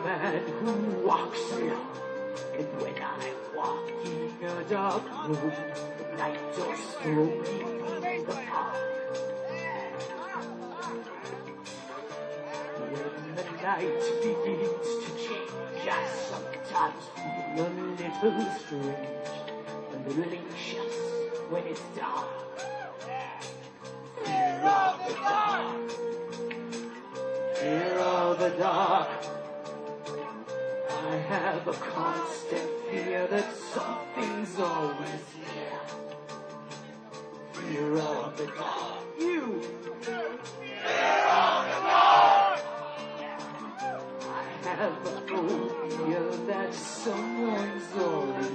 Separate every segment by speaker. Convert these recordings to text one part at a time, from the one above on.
Speaker 1: man who walks alone. And when I walk in a dark room, the night doors slowly fade apart. When the night begins to change, I sometimes feel a little strange. A little anxious when it's dark. Fear of the dark. Fear of the dark. I have a constant fear that something's always here. Fear of the dark. You! Fear of the dark! I have a phobia that someone's always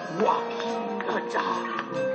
Speaker 1: walking the dark.